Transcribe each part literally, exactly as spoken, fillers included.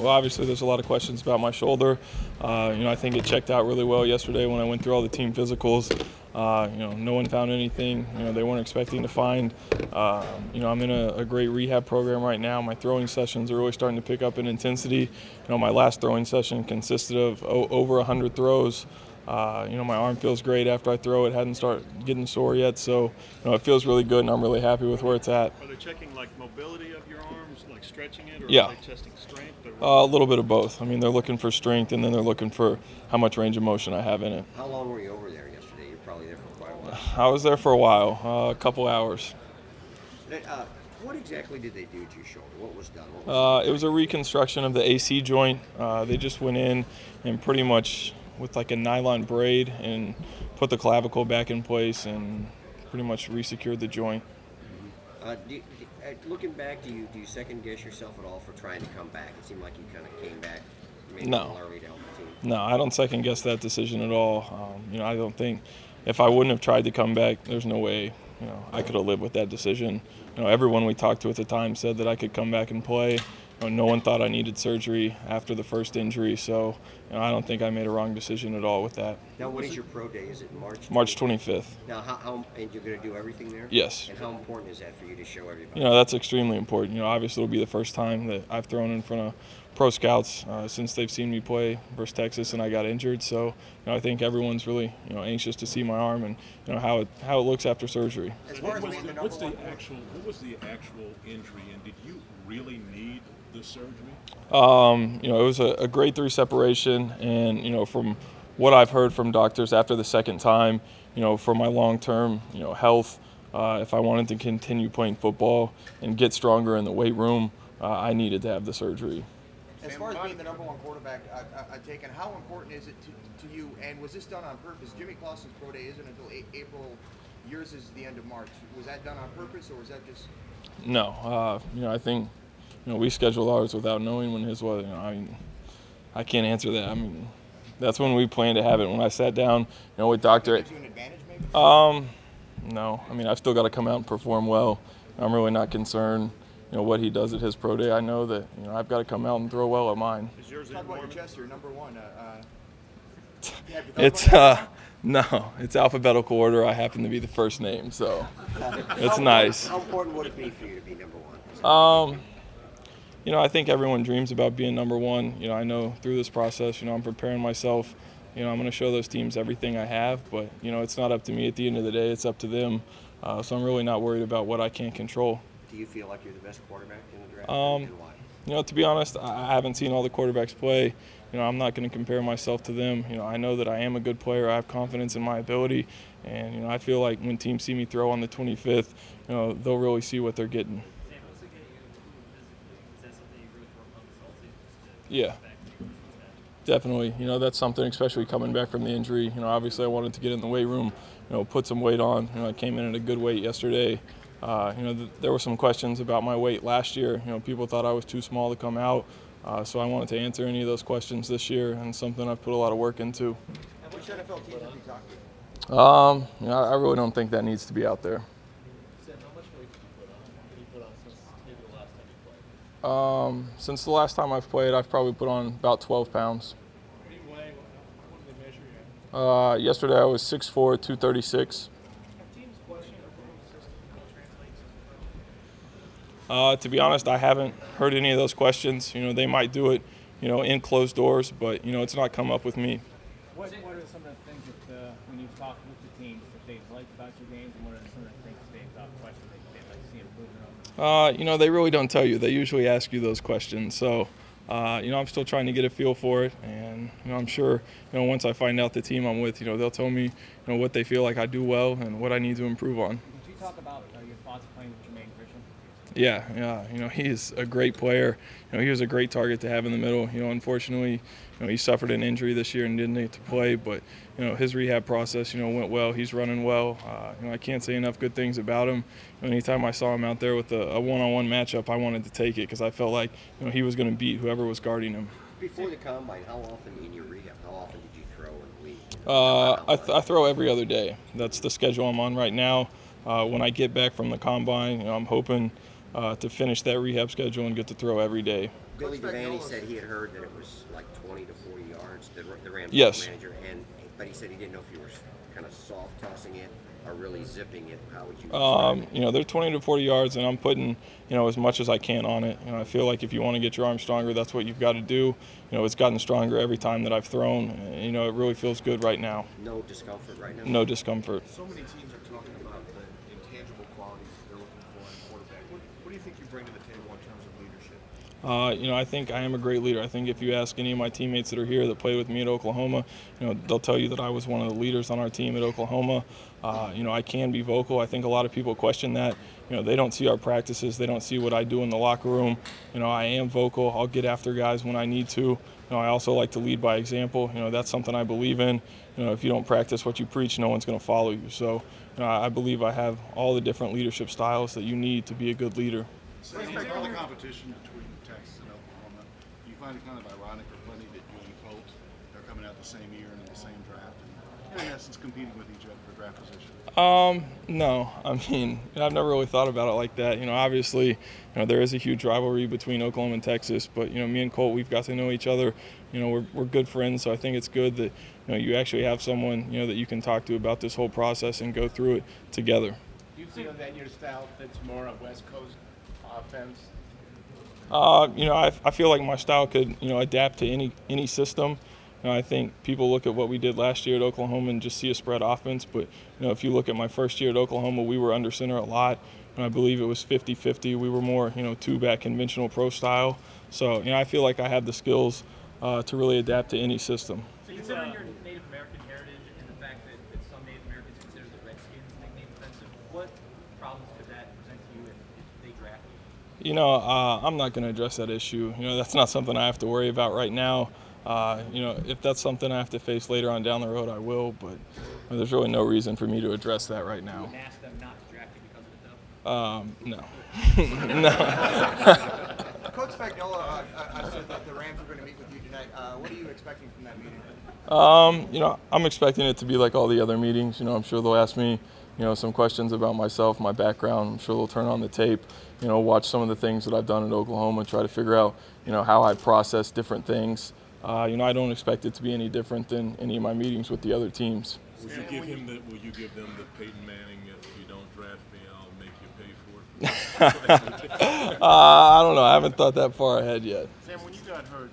well, obviously there's a lot of questions about my shoulder. Uh, you know, I think it checked out really well yesterday when I went through all the team physicals. Uh, you know, no one found anything, you know, they weren't expecting to find. Uh, you know, I'm in a, a great rehab program right now. My throwing sessions are really starting to pick up in intensity. You know, my last throwing session consisted of o- over one hundred throws. Uh, you know, my arm feels great after I throw it. Hadn't started getting sore yet, so you know, it feels really good, and I'm really happy with where it's at. Are they checking like mobility of your arms, like stretching it, or yeah. are they testing strength? Uh, a little bit of both. I mean, they're looking for strength, and then they're looking for how much range of motion I have in it. How long were you over there yesterday? You're probably there for quite a while. I was there for a while, uh, a couple hours. Uh, what exactly did they do to your shoulder? What was done? What was uh, it was a reconstruction of the A C joint. Uh, they just went in and pretty much with like a nylon braid and put the clavicle back in place and pretty much resecured the joint. Mm-hmm. uh, do you, uh, looking back, do you do you second guess yourself at all for trying to come back? It seemed like you kind of came back maybe no. a little early to help the team. No, I don't second guess that decision at all. Um, you know, I don't think if I wouldn't have tried to come back, there's no way you know I could have lived with that decision. You know, everyone we talked to at the time said that I could come back and play. You know, no one thought I needed surgery after the first injury, so you know, I don't think I made a wrong decision at all with that. Now, what is your pro day? Is it March? March twenty-fifth. Now, how, how and you're going to do everything there? Yes. And how important is that for you to show everybody? You know, that's extremely important. You know, obviously it'll be the first time that I've thrown in front of pro scouts uh, since they've seen me play versus Texas, and I got injured. So, you know, I think everyone's really, you know, anxious to see my arm and you know how it how it looks after surgery. As far as What's being the, the what's number the one actual what was the actual injury, and did you really need the surgery? Um, you know, it was a, a grade three separation, and you know, from what I've heard from doctors after the second time, you know, for my long-term, you know, health, uh, if I wanted to continue playing football and get stronger in the weight room, uh, I needed to have the surgery. As far as being the number one quarterback uh, uh, taken, how important is it to, to you? And was this done on purpose? Jimmy Clausen's pro day isn't until a- April. Yours is the end of March. Was that done on purpose, or was that just? No, uh, you know, I think, you know, we scheduled ours without knowing when his was. You know, I mean, I can't answer that. I mean, that's when we planned to have it. When I sat down, you know, with Doctor. Gives you an advantage, maybe? Um, no. I mean, I've still got to come out and perform well. I'm really not concerned. You know what he does at his pro day. I know that you know I've got to come out and throw well at mine. Is yours Talk in about your Mormon? chest. You're number one. Uh, uh, yeah, have you thought It's about that? uh, no, it's alphabetical order. I happen to be the first name, so it's nice. How important would it be for you to be number one? Um, you know, I think everyone dreams about being number one. You know, I know through this process, you know, I'm preparing myself. You know, I'm going to show those teams everything I have, but you know, it's not up to me at the end of the day. It's up to them. Uh, so I'm really not worried about what I can't control. Do you feel like you're the best quarterback in the draft? Um, and why? You know, to be honest, I haven't seen all the quarterbacks play. You know, I'm not going to compare myself to them. You know, I know that I am a good player. I have confidence in my ability, and you know, I feel like when teams see me throw on the twenty-fifth, you know, they'll really see what they're getting. Yeah, definitely. You know, that's something, especially coming back from the injury. You know, obviously I wanted to get in the weight room, you know, put some weight on. You know, I came in at a good weight yesterday. Uh, you know, th- there were some questions about my weight last year. You know, people thought I was too small to come out. Uh, so I wanted to answer any of those questions this year, and something I've put a lot of work into. Which N F L teams have you talked to? Um, you know, I really don't think that needs to be out there. Um, since the last time I've played, I've probably put on about twelve pounds. Uh, yesterday I was six four, two thirty-six. Uh, to be honest, I haven't heard any of those questions. You know, they might do it, you know, in closed doors, but, you know, it's not come up with me. What, what are some of the things that, uh, when you've talked with the teams, that they've liked about your games, and what are some of the things they've uh, questioned that they'd like to see improvement on? Uh, you know, they really don't tell you. They usually ask you those questions. So, uh, you know, I'm still trying to get a feel for it. And, you know, I'm sure, you know, once I find out the team I'm with, you know, they'll tell me, you know, what they feel like I do well and what I need to improve on. Did you talk about uh, your thoughts playing with Jermaine Grisham? Yeah, yeah. You know, he's a great player. You know, he was a great target to have in the middle. You know, unfortunately, you know, he suffered an injury this year and didn't get to play. But, you know, his rehab process, you know, went well. He's running well. Uh, you know, I can't say enough good things about him. You know, anytime I saw him out there with a, a one-on-one matchup, I wanted to take it because I felt like, you know, he was going to beat whoever was guarding him. Before the combine, how often in your rehab, how often did you throw in the week? Uh, I, th- I throw every other day. That's the schedule I'm on right now. Uh, when I get back from the combine, you know, I'm hoping uh, to finish that rehab schedule and get to throw every day. Billy Coach Devaney Spagnuolo said he had heard that it was like twenty to forty yards, the, the Rams Yes. manager, and but he said he didn't know if you were kind of soft tossing it or really zipping it. How would you? Um, you know, they're twenty to forty yards, and I'm putting, you know, as much as I can on it. You know, I feel like if you want to get your arm stronger, that's what you've got to do. You know, it's gotten stronger every time that I've thrown. and, You know, it really feels good right now. No discomfort right now. No discomfort. So many teams are talking about the intangible qualities that they're looking for in a quarterback. What, what do you think you bring to the table in terms of leadership? Uh, you know, I think I am a great leader. I think if you ask any of my teammates that are here that played with me at Oklahoma, you know, they'll tell you that I was one of the leaders on our team at Oklahoma. Uh, you know, I can be vocal. I think a lot of people question that. You know, they don't see our practices. They don't see what I do in the locker room. You know, I am vocal. I'll get after guys when I need to. You know, I also like to lead by example. You know, that's something I believe in. You know, if you don't practice what you preach, no one's going to follow you. So, you know, I believe I have all the different leadership styles that you need to be a good leader. So all the competition between Texas and Oklahoma, do you find it kind of ironic or funny that you and Colt are coming out the same year and in the same draft, and in essence competing with each other for draft position? Um, no, I mean, I've never really thought about it like that. You know, obviously, you know, there is a huge rivalry between Oklahoma and Texas, but, you know, me and Colt, we've got to know each other. You know, we're, we're good friends, so I think it's good that, you know, you actually have someone, you know, that you can talk to about this whole process and go through it together. Do you feel that your style fits more a West Coast offense? Uh, you know, I, I feel like my style could, you know, adapt to any any system. You know, I think people look at what we did last year at Oklahoma and just see a spread offense. But, you know, if you look at my first year at Oklahoma, we were under center a lot. And I believe it was fifty fifty. We were more, you know, two-back conventional pro style. So, you know, I feel like I have the skills uh, to really adapt to any system. So considering your Native American heritage and the fact that, that some Native Americans consider the Redskins nickname offensive, what problems could that present to you if, if they draft you? You know, uh, I'm not going to address that issue. You know, that's not something I have to worry about right now. Uh, you know, if that's something I have to face later on down the road, I will. But you know, there's really no reason for me to address that right now. And ask them not to draft you because of it, though? Um, no. no. Coach Spagnuolo uh, uh, said that the Rams are going to meet with you tonight. Uh, what are you expecting from that meeting? Um, you know, I'm expecting it to be like all the other meetings. You know, I'm sure they'll ask me, you know, some questions about myself, my background. I'm sure they'll turn on the tape, you know, watch some of the things that I've done in Oklahoma, try to figure out, you know, how I process different things. Uh, you know, I don't expect it to be any different than any of my meetings with the other teams. Will you give him the, will you give them the Peyton Manning, if you don't draft me, I'll make you pay for it? uh, I don't know. I haven't thought that far ahead yet. Sam, when you got hurt,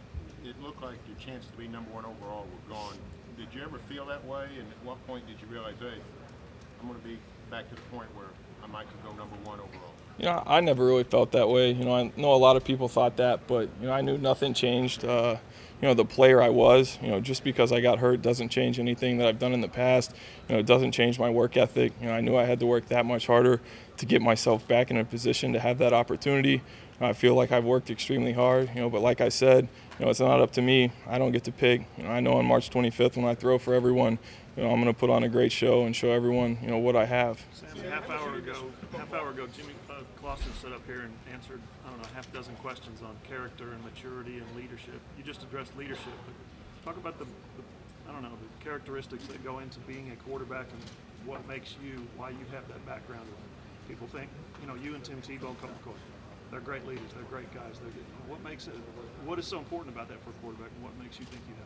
it looked like your chances to be number one overall were gone. Did you ever feel that way? And at what point did you realize, hey, I'm going to be back to the point where I might could go number one overall? You know, I never really felt that way. You know, I know a lot of people thought that, but, you know, I knew nothing changed. Uh, you know, the player I was, you know, just because I got hurt doesn't change anything that I've done in the past. You know, it doesn't change my work ethic. You know, I knew I had to work that much harder to get myself back in a position to have that opportunity. I feel like I've worked extremely hard, you know, but like I said, you know, it's not up to me. I don't get to pick. You know, I know on March twenty-fifth when I throw for everyone, you know, I'm going to put on a great show and show everyone, you know, what I have. Sam, a half hour ago, half hour ago, Jimmy uh, Clausen stood up here and answered, I don't know, half a dozen questions on character and maturity and leadership. You just addressed leadership, but talk about the, the I don't know, the characteristics that go into being a quarterback and what makes you, why you have that background. People think, you know, you and Tim Tebow, Colt McCoy, they're great leaders, they're great guys. They're good. What makes it? What is so important about that for a quarterback, and what makes you think you have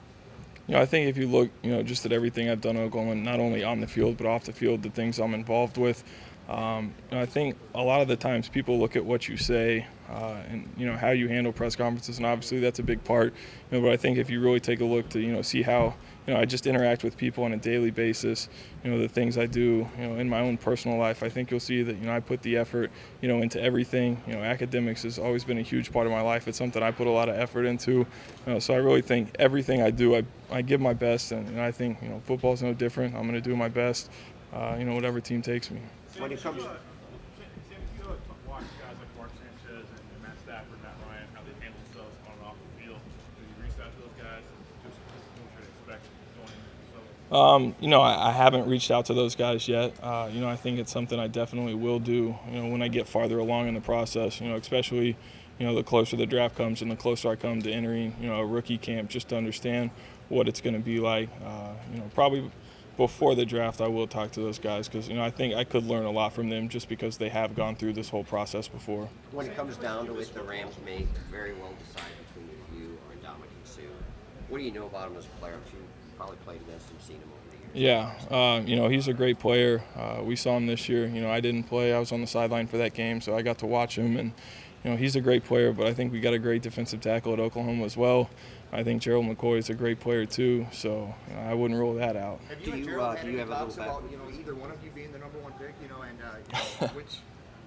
it? You know, I think if you look, you know, just at everything I've done in Oklahoma, not only on the field but off the field, the things I'm involved with, um, you know, I think a lot of the times people look at what you say uh, and, you know, how you handle press conferences, and obviously that's a big part. You know, but I think if you really take a look to, you know, see how, you know, I just interact with people on a daily basis, you know, the things I do, you know, in my own personal life, I think you'll see that, you know, I put the effort, you know, into everything. You know, academics has always been a huge part of my life. It's something I put a lot of effort into. You know, so I really think everything I do, I, I give my best, and, and I think, you know, football's no different. I'm going to do my best, uh, you know, whatever team takes me. When it comes, Sam, if you uh, watch guys like Mark Sanchez and Matt Stafford, Matt Ryan, how they handle themselves on and off the field, do you reach out to those guys and just what should expect going into the Um, you know, I, I haven't reached out to those guys yet. Uh, you know, I think it's something I definitely will do, you know, when I get farther along in the process, you know, especially, you know, the closer the draft comes and the closer I come to entering, you know, a rookie camp, just to understand what it's going to be like. Uh, you know, probably, before the draft, I will talk to those guys because, you know, I think I could learn a lot from them just because they have gone through this whole process before. When it comes down to it, the Rams may very well decide between you or Ndamukong Suh. What do you know about him as a player? You probably played against him, seen him over the years. Yeah, uh, you know, he's a great player. Uh, we saw him this year. You know, I didn't play. I was on the sideline for that game, so I got to watch him. And, you know, he's a great player, but I think we got a great defensive tackle at Oklahoma as well. I think Gerald McCoy is a great player too, so you know, I wouldn't rule that out. Have you Do and you, Gerald uh, had do you any have a talks little about, you know, either one of you being the number one pick, you know, and uh, you know, which?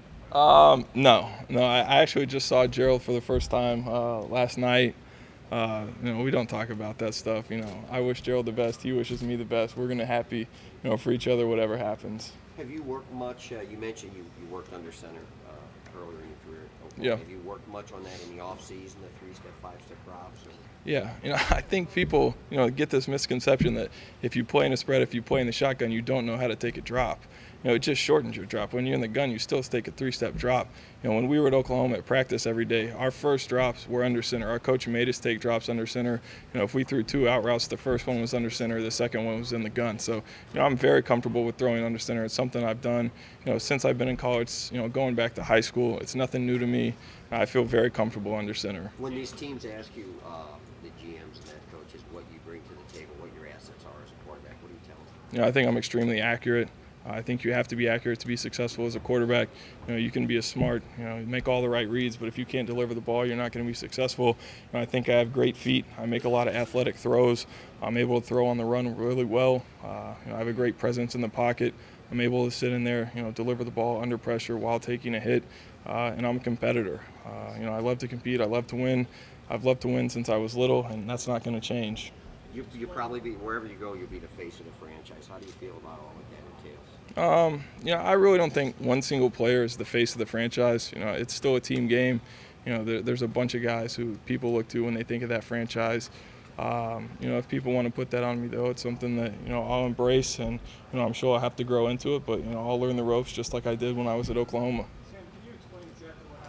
Um, no, no. I, I actually just saw Gerald for the first time uh, last night. Uh, you know, we don't talk about that stuff. You know, I wish Gerald the best. He wishes me the best. We're gonna happy, you know, for each other, whatever happens. Have you worked much? Uh, you mentioned you, you worked under center uh, earlier in your career. Yeah. Have you worked much on that in the off season, the three-step, five-step drops? Or? Yeah, you know, I think people, you know, get this misconception that if you play in a spread, if you play in the shotgun, you don't know how to take a drop. You know, it just shortens your drop. When you're in the gun, you still take a three-step drop. You know, when we were at Oklahoma at practice every day, our first drops were under center. Our coach made us take drops under center. You know, if we threw two out routes, the first one was under center, the second one was in the gun. So, you know, I'm very comfortable with throwing under center. It's something I've done, you know, since I've been in college, you know, going back to high school. It's nothing new to me. I feel very comfortable under center. When these teams ask you, uh, the G Ms and head coaches, what you bring to the table, what your assets are as a quarterback, what do you tell them? You know, I think I'm extremely accurate. I think you have to be accurate to be successful as a quarterback. You know, you can be a smart, you know, make all the right reads, but if you can't deliver the ball, you're not going to be successful. And I think I have great feet. I make a lot of athletic throws. I'm able to throw on the run really well. Uh, you know, I have a great presence in the pocket. I'm able to sit in there, you know, deliver the ball under pressure while taking a hit, uh, and I'm a competitor. Uh, you know, I love to compete. I love to win. I've loved to win since I was little, and that's not going to change. You, you'll probably be, wherever you go, you'll be the face of the franchise. How do you feel about all that that entails? Um, you know, I really don't think one single player is the face of the franchise. You know, it's still a team game. You know, there, there's a bunch of guys who people look to when they think of that franchise. Um, you know, if people want to put that on me, though, it's something that, you know, I'll embrace, and, you know, I'm sure I'll have to grow into it, but, you know, I'll learn the ropes just like I did when I was at Oklahoma. Sam, can you explain exactly what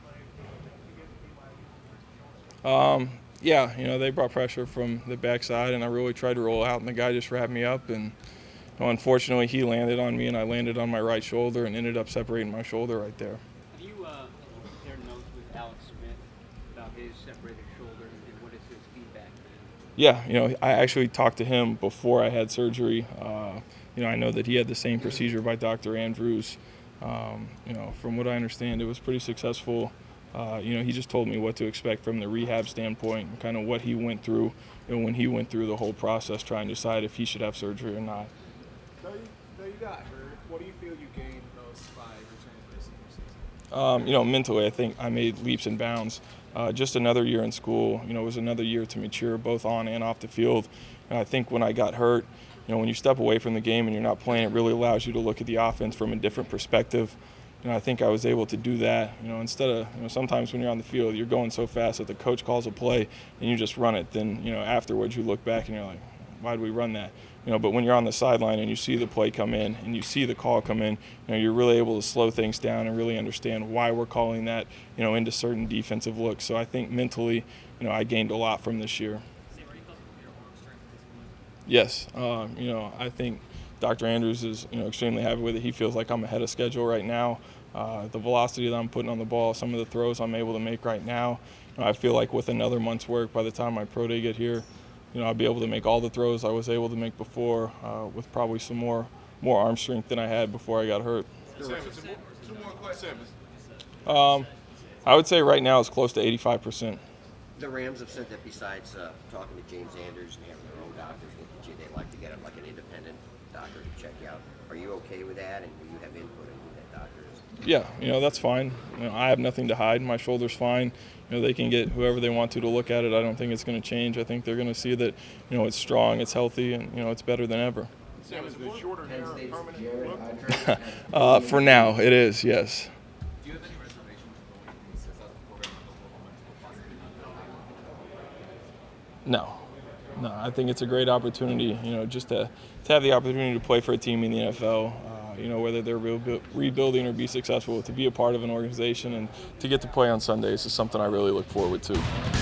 happened on the play to get the D-line? Um, yeah, you know, they brought pressure from the backside, and I really tried to roll out, and the guy just wrapped me up, and, you know, unfortunately, he landed on me, and I landed on my right shoulder and ended up separating my shoulder right there. Have you, uh, have you compared notes with Alex Smith about his separated shoulder and what is his feedback been? Yeah, you know, I actually talked to him before I had surgery. Uh, you know, I know that he had the same procedure by Doctor Andrews. Um, you know, from what I understand, it was pretty successful. Uh, you know, he just told me what to expect from the rehab standpoint and kind of what he went through, you know, when he went through the whole process trying to decide if he should have surgery or not. Though you, though you got hurt, what do you feel you gained most by returning for this senior season? Um, you know, mentally, I think I made leaps and bounds. Uh, just another year in school, you know, it was another year to mature both on and off the field. And I think when I got hurt, you know, when you step away from the game and you're not playing, it really allows you to look at the offense from a different perspective. You know, I think I was able to do that. You know, instead of, you know, sometimes when you're on the field, you're going so fast that the coach calls a play and you just run it. Then, you know, afterwards you look back and you're like, why did we run that? You know, but when you're on the sideline and you see the play come in and you see the call come in, you know, you're really able to slow things down and really understand why we're calling that, you know, into certain defensive looks. So I think mentally, you know, I gained a lot from this year. Yes, um, you know, I think Doctor Andrews is, you know, extremely happy with it. He feels like I'm ahead of schedule right now. Uh, the velocity that I'm putting on the ball, some of the throws I'm able to make right now, you know, I feel like with another month's work, by the time my pro day get here, you know, I'll be able to make all the throws I was able to make before, uh, with probably some more more arm strength than I had before I got hurt. Sam, two more questions. Um, I would say right now it's close to eighty-five percent. The Rams have said that besides uh, talking to James Anders and having their own doctors look at you, they like to get like an independent doctor to check you out. Are you okay with that, and do you have input in who that doctor is? Yeah, you know, that's fine. You know, I have nothing to hide. My shoulder's fine. You know, they can get whoever they want to to look at it. I don't think it's going to change. I think they're going to see that, you know, it's strong, it's healthy, and, you know, it's better than ever. Sam, is the shorter hair a permanent look? uh, for now, it is, yes. Do you have any reservations going from the successful program in Oklahoma to possibly? No. No, I think it's a great opportunity, you know, just to, to have the opportunity to play for a team in the N F L, uh, you know, whether they're rebu- rebuilding or be successful, to be a part of an organization and to get to play on Sundays is something I really look forward to.